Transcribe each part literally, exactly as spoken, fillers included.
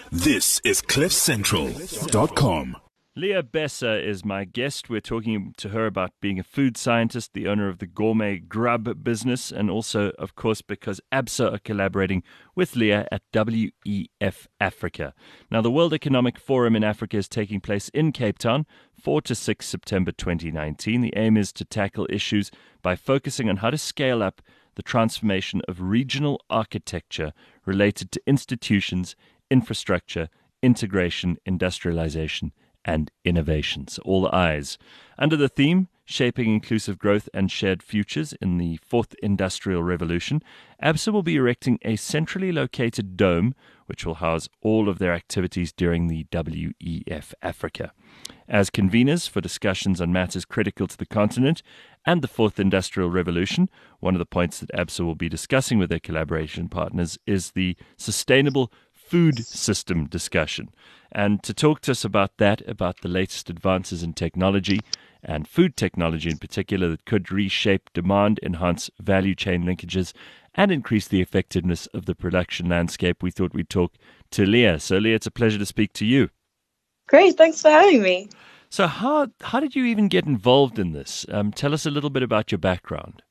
This is cliff central dot com. Leah Besser is my guest. We're talking to her about being a food scientist, the owner of the Gourmet Grub business, and also, of course, because ABSA are collaborating with Leah at W E F Africa. Now, the World Economic Forum in Africa is taking place in Cape Town, fourth to sixth September twenty nineteen. The aim is to tackle issues by focusing on how to scale up the transformation of regional architecture related to institutions, infrastructure, integration, industrialization, and innovations. All eyes. Under the theme, Shaping Inclusive Growth and Shared Futures in the Fourth Industrial Revolution, ABSA will be erecting a centrally located dome which will house all of their activities during the W E F Africa. As conveners for discussions on matters critical to the continent and the Fourth Industrial Revolution, one of the points that ABSA will be discussing with their collaboration partners is the sustainable food system discussion. And to talk to us about that, about the latest advances in technology and food technology in particular that could reshape demand, enhance value chain linkages, and increase the effectiveness of the production landscape, we thought we'd talk to Leah. So Leah, it's a pleasure to speak to you. Great, thanks for having me. So how how did you even get involved in this? Um, tell us a little bit about your background.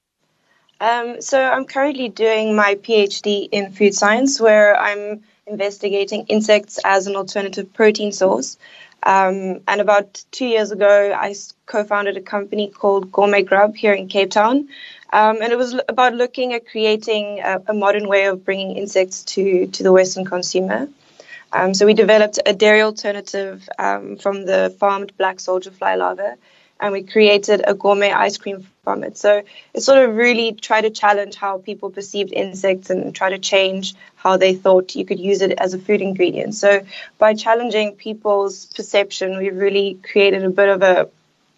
Um, so I'm currently doing my PhD in food science, where I'm investigating insects as an alternative protein source. Um, and about two years ago, I co-founded a company called Gourmet Grub here in Cape Town. Um, and it was about looking at creating a, a modern way of bringing insects to, to the Western consumer. Um, so we developed a dairy alternative um, from the farmed black soldier fly larva, and we created a gourmet ice cream from it. So it sort of really tried to challenge how people perceived insects and try to change how they thought you could use it as a food ingredient. So by challenging people's perception, we really created a bit of a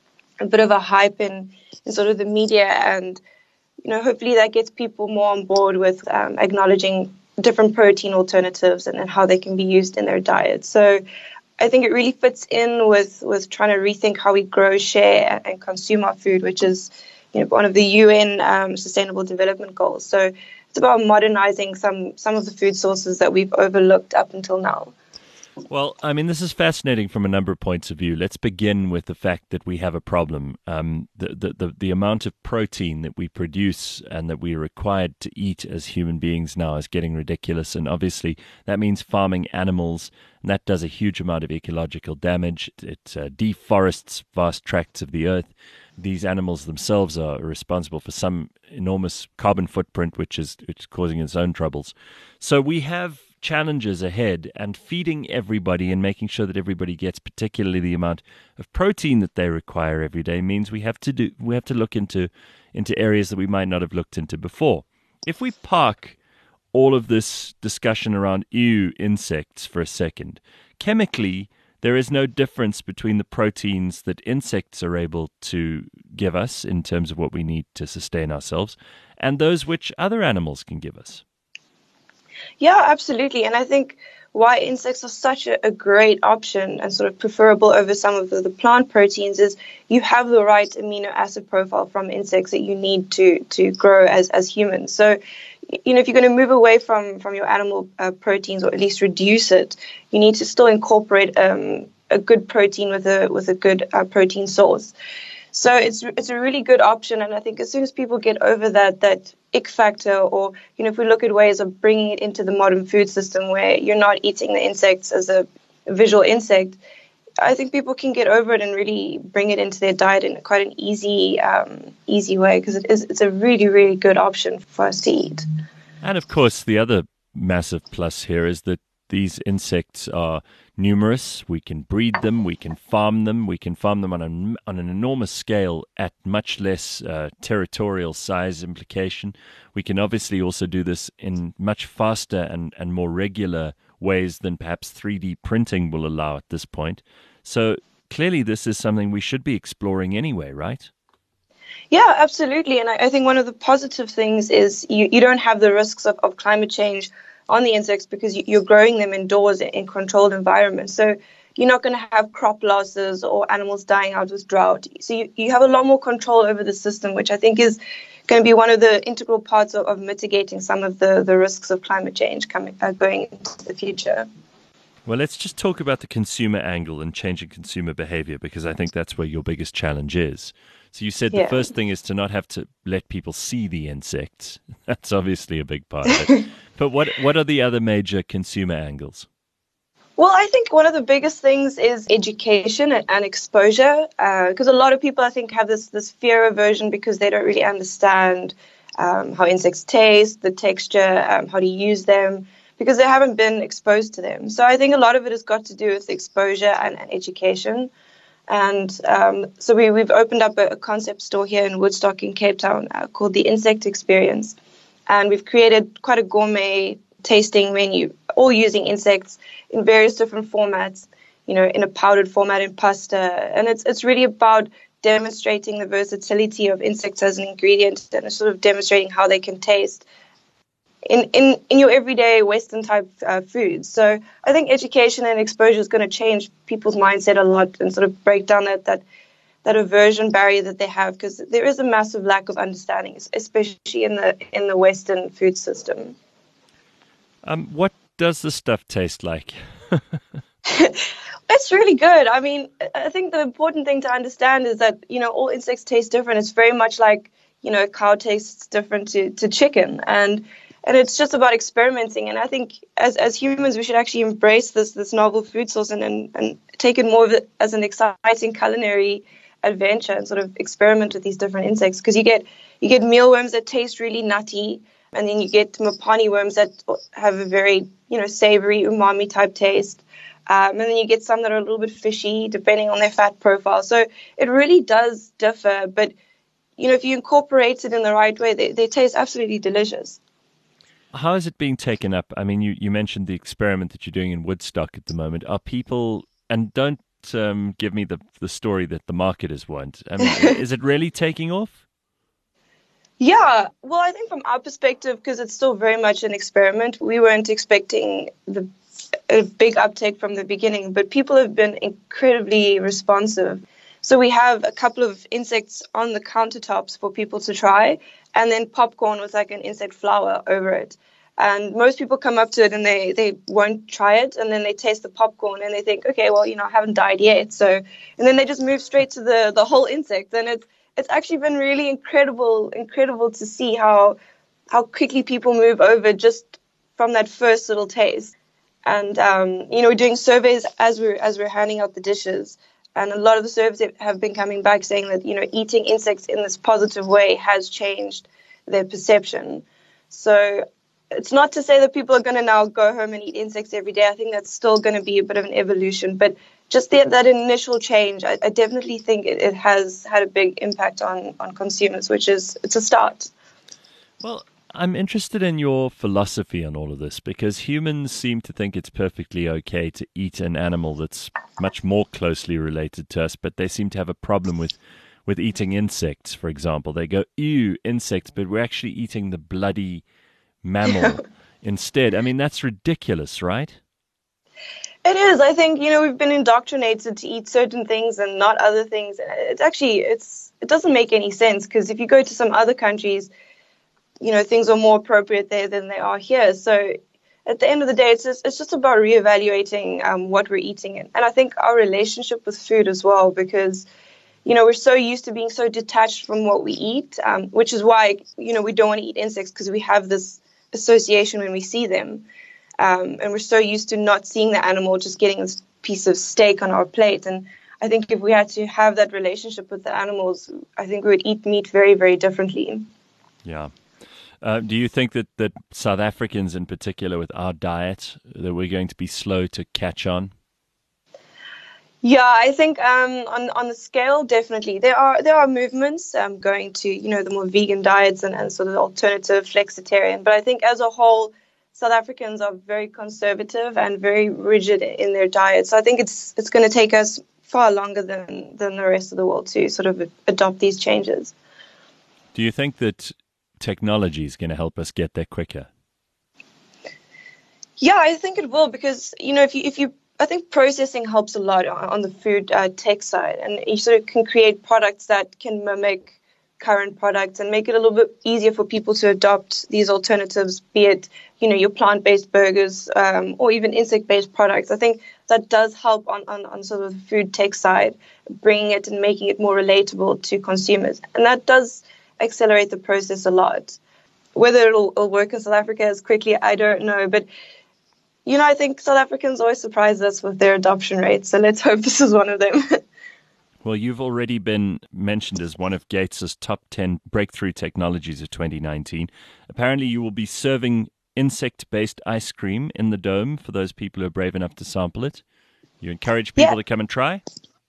a bit of a hype in, in sort of the media, and you know, hopefully that gets people more on board with um, acknowledging different protein alternatives and, and how they can be used in their diet. So I think it really fits in with, with trying to rethink how we grow, share, and consume our food, which is, you know, one of the U N um, Sustainable Development Goals. So it's about modernizing some some of the food sources that we've overlooked up until now. Well, I mean, this is fascinating from a number of points of view. Let's begin with the fact that we have a problem. Um, the, the, the, the amount of protein that we produce and that we're required to eat as human beings now is getting ridiculous. And obviously, that means farming animals, and that does a huge amount of ecological damage. It uh, deforests vast tracts of the earth. These animals themselves are responsible for some enormous carbon footprint, which is, which is causing its own troubles. So we have challenges ahead, and feeding everybody and making sure that everybody gets particularly the amount of protein that they require every day means we have to do we have to look into into areas that we might not have looked into before. If we park all of this discussion around ew insects for a second, chemically there is no difference between the proteins that insects are able to give us in terms of what we need to sustain ourselves and those which other animals can give us. Yeah, absolutely. And I think why insects are such a, a great option and sort of preferable over some of the, the plant proteins is you have the right amino acid profile from insects that you need to to grow as, as humans. So, you know, if you're going to move away from, from your animal uh, proteins, or at least reduce it, you need to still incorporate um, a good protein with a with a good uh, protein source. So it's it's a really good option, and I think as soon as people get over that that ick factor, or you know, if we look at ways of bringing it into the modern food system where you're not eating the insects as a visual insect, I think people can get over it and really bring it into their diet in quite an easy um, easy way, because it is it's a really really good option for us to eat. And of course, the other massive plus here is that these insects are numerous. We can breed them, we can farm them, we can farm them on, a, on an enormous scale at much less uh, territorial size implication. We can obviously also do this in much faster and, and more regular ways than perhaps three D printing will allow at this point. So clearly this is something we should be exploring anyway, right? Yeah, absolutely. And I, I think one of the positive things is you, you don't have the risks of, of climate change on the insects because you, you're growing them indoors in controlled environments. So you're not going to have crop losses or animals dying out with drought. So you, you have a lot more control over the system, which I think is going to be one of the integral parts of, of mitigating some of the, the risks of climate change coming uh, going into the future. Well, let's just talk about the consumer angle and changing consumer behavior, because I think that's where your biggest challenge is. So you said Yeah. the first thing is to not have to let people see the insects. That's obviously a big part of it. But what what are the other major consumer angles? Well, I think one of the biggest things is education and, and exposure, because uh, a lot of people, I think, have this this fear aversion because they don't really understand um, how insects taste, the texture, um, how to use them, because they haven't been exposed to them. So I think a lot of it has got to do with exposure and, and education. And um, so we, we've opened up a, a concept store here in Woodstock in Cape Town uh, called the Insect Experience. And we've created quite a gourmet tasting menu, all using insects in various different formats, you know, in a powdered format, in pasta. And it's it's really about demonstrating the versatility of insects as an ingredient and sort of demonstrating how they can taste in, in, in your everyday Western type uh, foods. So I think education and exposure is going to change people's mindset a lot and sort of break down that that, that aversion barrier that they have, because there is a massive lack of understanding, especially in the in the Western food system. Um, what does the stuff taste like? It's really good. I mean, I think the important thing to understand is that, you know, all insects taste different. It's very much like, you know, a cow tastes different to, to chicken. And and it's just about experimenting. And I think as as humans, we should actually embrace this this novel food source and, and, and take it more of it as an exciting culinary adventure and sort of experiment with these different insects. Because you get you get mealworms that taste really nutty. And then you get mopani worms that have a very, you know, savory umami type taste. Um, and then you get some that are a little bit fishy, depending on their fat profile. So it really does differ. But, you know, if you incorporate it in the right way, they, they taste absolutely delicious. How is it being taken up? I mean, you, you mentioned the experiment that you're doing in Woodstock at the moment. Are people, and don't um, give me the the story that the marketers want. I mean, is it really taking off? Yeah, well, I think from our perspective, because it's still very much an experiment, we weren't expecting the a big uptake from the beginning, but people have been incredibly responsive. So we have a couple of insects on the countertops for people to try, and then popcorn with like an insect flour over it. And most people come up to it and they, they won't try it, and then they taste the popcorn and they think, okay, well, you know, I haven't died yet. So, and then they just move straight to the, the whole insect, and it's It's actually been really incredible, incredible to see how how quickly people move over just from that first little taste. And um, you know, we're doing surveys as we're as we're handing out the dishes, and a lot of the surveys have been coming back saying that, you know, eating insects in this positive way has changed their perception. So it's not to say that people are going to now go home and eat insects every day. I think that's still going to be a bit of an evolution, but just the, that initial change, I, I definitely think it, it has had a big impact on, on consumers, which is, it's a start. Well, I'm interested in your philosophy on all of this, because humans seem to think it's perfectly okay to eat an animal that's much more closely related to us, but they seem to have a problem with, with eating insects, for example. They go, ew, insects, but we're actually eating the bloody mammal instead. I mean, that's ridiculous, right? It is. I think, you know, we've been indoctrinated to eat certain things and not other things. It's actually, it's it doesn't make any sense, because if you go to some other countries, you know, things are more appropriate there than they are here. So at the end of the day, it's just, it's just about reevaluating um, what we're eating. And I think our relationship with food as well, because, you know, we're so used to being so detached from what we eat, um, which is why, you know, we don't want to eat insects, because we have this association when we see them. Um, and we're so used to not seeing the animal, just getting this piece of steak on our plate. And I think if we had to have that relationship with the animals, I think we would eat meat very, very differently. Yeah. Uh, do you think that, that South Africans in particular, with our diet, that we're going to be slow to catch on? Yeah, I think um, on on the scale, definitely. There are there are movements um, going to, you know, the more vegan diets and, and sort of alternative flexitarian. But I think as a whole, South Africans are very conservative and very rigid in their diet. So I think it's it's going to take us far longer than, than the rest of the world to sort of adopt these changes. Do you think that technology is going to help us get there quicker? Yeah, I think it will, because, you know, if you if you I think processing helps a lot on, on the food uh, tech side, and you sort of can create products that can mimic current products and make it a little bit easier for people to adopt these alternatives, be it, you know, your plant-based burgers um, or even insect-based products. I think that does help on, on, on sort of the food tech side, bringing it and making it more relatable to consumers. And that does accelerate the process a lot. Whether it'll, it'll work in South Africa as quickly, I don't know. But, you know, I think South Africans always surprise us with their adoption rates. So let's hope this is one of them. Well, you've already been mentioned as one of Gates' top ten breakthrough technologies of twenty nineteen. Apparently, you will be serving insect-based ice cream in the Dome for those people who are brave enough to sample it. You encourage people Yeah. to come and try?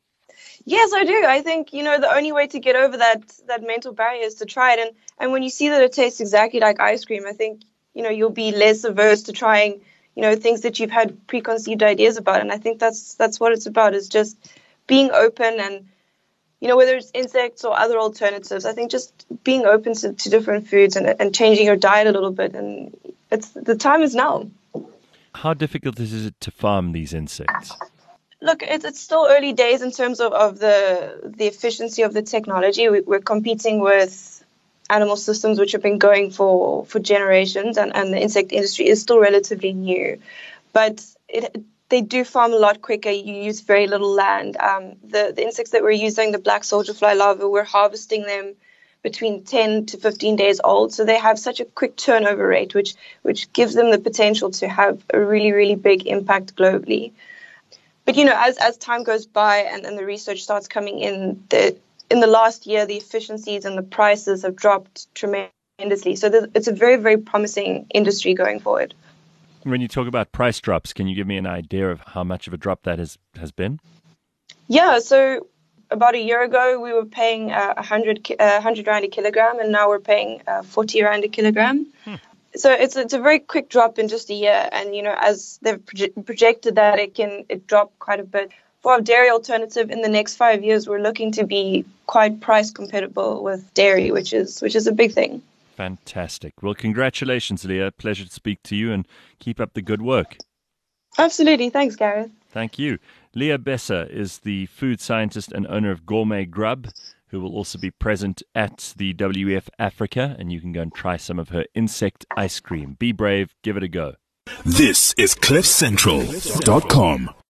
Yes, I do. I think, you know, the only way to get over that that mental barrier is to try it. And, and when you see that it tastes exactly like ice cream, I think, you know, you'll be less averse to trying, you know, things that you've had preconceived ideas about. And I think that's that's what it's about, is just being open and, you know, whether it's insects or other alternatives, I think just being open to, to different foods and, and changing your diet a little bit. And it's the time is now. How difficult is it to farm these insects? Look, it's, it's still early days in terms of, of the the efficiency of the technology. We, we're competing with animal systems which have been going for, for generations, and, and the insect industry is still relatively new. But it, they do farm a lot quicker. You use very little land. Um, the, the insects that we're using, the black soldier fly larvae, we're harvesting them between ten to fifteen days old. So they have such a quick turnover rate, which which gives them the potential to have a really, really big impact globally. But, you know, as, as time goes by and, and the research starts coming in, the, in the last year, the efficiencies and the prices have dropped tremendously. So it's a very, very promising industry going forward. When you talk about price drops, can you give me an idea of how much of a drop that has, has been? Yeah, so about a year ago, we were paying uh, one hundred, uh, one hundred rand a kilogram, and now we're paying uh, forty rand a kilogram. Hmm. So it's it's a very quick drop in just a year, and you know, as they've proje- projected that it can it drop quite a bit. For our dairy alternative, in the next five years, we're looking to be quite price compatible with dairy, which is which is a big thing. Fantastic. Well, congratulations, Leah. Pleasure to speak to you, and keep up the good work. Absolutely. Thanks, Gareth. Thank you. Leah Besser is the food scientist and owner of Gourmet Grub, who will also be present at the W E F Africa, and you can go and try some of her insect ice cream. Be brave, give it a go. This is cliff central dot com.